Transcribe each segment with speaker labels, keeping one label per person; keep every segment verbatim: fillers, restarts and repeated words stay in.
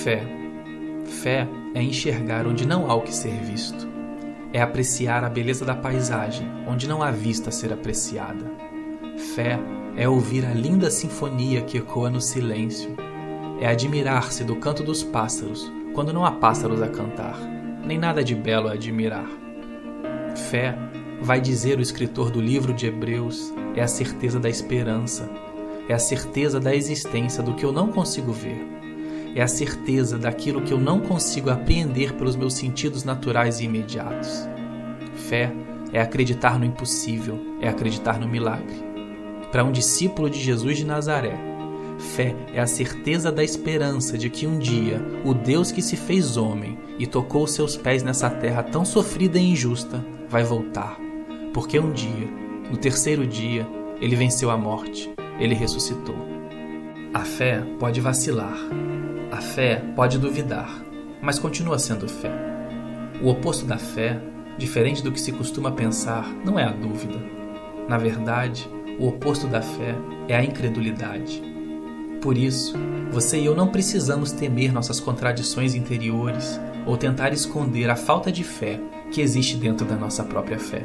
Speaker 1: Fé. Fé é enxergar onde não há o que ser visto. É apreciar a beleza da paisagem, onde não há vista a ser apreciada. Fé é ouvir a linda sinfonia que ecoa no silêncio. É admirar-se do canto dos pássaros, quando não há pássaros a cantar, nem nada de belo a admirar. Fé, vai dizer o escritor do livro de Hebreus, é a certeza da esperança, é a certeza da existência do que eu não consigo ver. É a certeza daquilo que eu não consigo apreender pelos meus sentidos naturais e imediatos. Fé é acreditar no impossível, é acreditar no milagre. Para um discípulo de Jesus de Nazaré, fé é a certeza da esperança de que um dia o Deus que se fez homem e tocou seus pés nessa terra tão sofrida e injusta vai voltar. Porque um dia, no terceiro dia, ele venceu a morte, ele ressuscitou. A fé pode vacilar. A fé pode duvidar, mas continua sendo fé. O oposto da fé, diferente do que se costuma pensar, não é a dúvida. Na verdade, o oposto da fé é a incredulidade. Por isso, você e eu não precisamos temer nossas contradições interiores ou tentar esconder a falta de fé que existe dentro da nossa própria fé.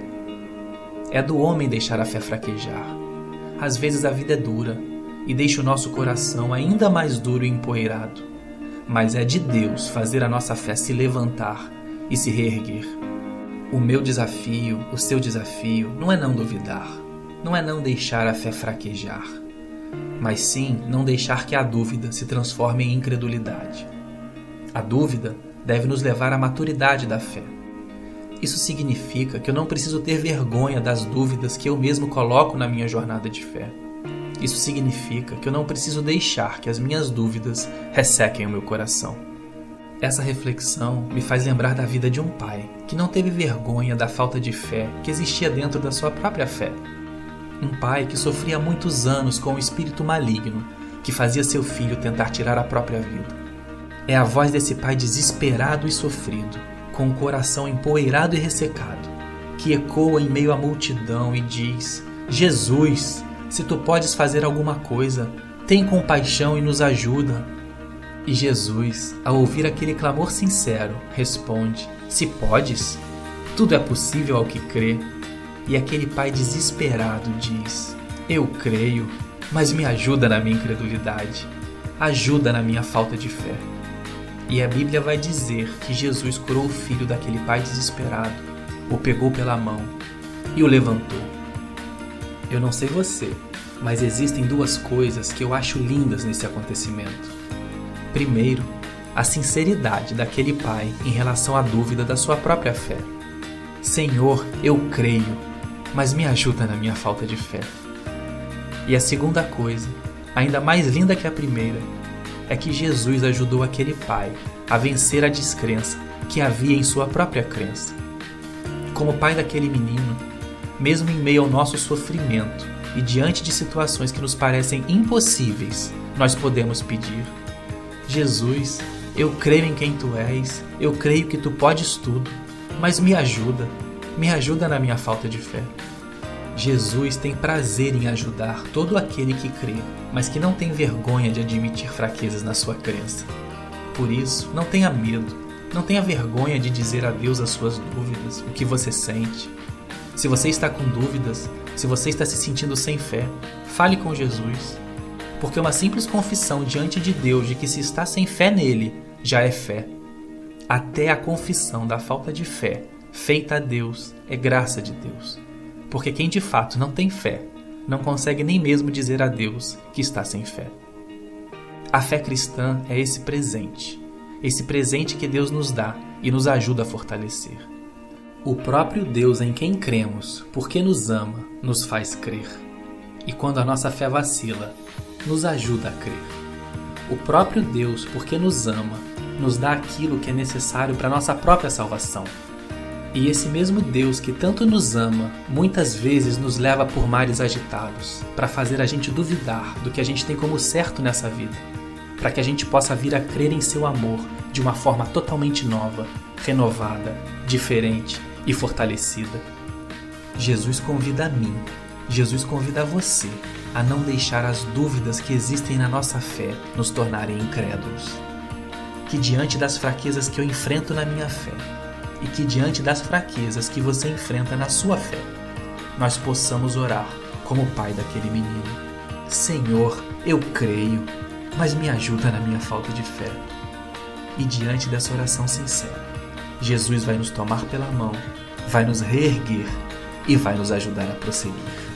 Speaker 1: É do homem deixar a fé fraquejar. Às vezes a vida é dura e deixa o nosso coração ainda mais duro e empoeirado. Mas é de Deus fazer a nossa fé se levantar e se reerguer. O meu desafio, o seu desafio, não é não duvidar, não é não deixar a fé fraquejar, mas sim não deixar que a dúvida se transforme em incredulidade. A dúvida deve nos levar à maturidade da fé. Isso significa que eu não preciso ter vergonha das dúvidas que eu mesmo coloco na minha jornada de fé. Isso significa que eu não preciso deixar que as minhas dúvidas ressequem o meu coração. Essa reflexão me faz lembrar da vida de um pai que não teve vergonha da falta de fé que existia dentro da sua própria fé. Um pai que sofria há muitos anos com um espírito maligno que fazia seu filho tentar tirar a própria vida. É a voz desse pai desesperado e sofrido, com o coração empoeirado e ressecado, que ecoa em meio à multidão e diz: Jesus, se tu podes fazer alguma coisa, tem compaixão e nos ajuda. E Jesus, ao ouvir aquele clamor sincero, responde: se podes, tudo é possível ao que crê. E aquele pai desesperado diz: eu creio, mas me ajuda na minha incredulidade, ajuda na minha falta de fé. E a Bíblia vai dizer que Jesus curou o filho daquele pai desesperado, o pegou pela mão e o levantou. Eu não sei você, mas existem duas coisas que eu acho lindas nesse acontecimento. Primeiro, a sinceridade daquele pai em relação à dúvida da sua própria fé. Senhor, eu creio, mas me ajuda na minha falta de fé. E a segunda coisa, ainda mais linda que a primeira, é que Jesus ajudou aquele pai a vencer a descrença que havia em sua própria crença. Como pai daquele menino, mesmo em meio ao nosso sofrimento e diante de situações que nos parecem impossíveis, nós podemos pedir: Jesus, eu creio em quem tu és, eu creio que tu podes tudo, mas me ajuda, me ajuda na minha falta de fé. Jesus tem prazer em ajudar todo aquele que crê, mas que não tem vergonha de admitir fraquezas na sua crença. Por isso, não tenha medo, não tenha vergonha de dizer a Deus as suas dúvidas, o que você sente. Se você está com dúvidas, se você está se sentindo sem fé, fale com Jesus. Porque uma simples confissão diante de Deus de que se está sem fé nele, já é fé. Até a confissão da falta de fé, feita a Deus, é graça de Deus. Porque quem de fato não tem fé, não consegue nem mesmo dizer a Deus que está sem fé. A fé cristã é esse presente, esse presente que Deus nos dá e nos ajuda a fortalecer. O próprio Deus em quem cremos, porque nos ama, nos faz crer. E quando a nossa fé vacila, nos ajuda a crer. O próprio Deus, porque nos ama, nos dá aquilo que é necessário para a nossa própria salvação. E esse mesmo Deus que tanto nos ama, muitas vezes nos leva por mares agitados, para fazer a gente duvidar do que a gente tem como certo nessa vida, para que a gente possa vir a crer em seu amor de uma forma totalmente nova, renovada, diferente e fortalecida. Jesus convida a mim, Jesus convida a você a não deixar as dúvidas que existem na nossa fé nos tornarem incrédulos. que diante das fraquezas que eu enfrento na minha fé e que diante das fraquezas que você enfrenta na sua fé, nós possamos orar como o pai daquele menino. Senhor, eu creio, mas me ajuda na minha falta de fé. E diante dessa oração sincera, Jesus vai nos tomar pela mão, vai nos reerguer e vai nos ajudar a prosseguir.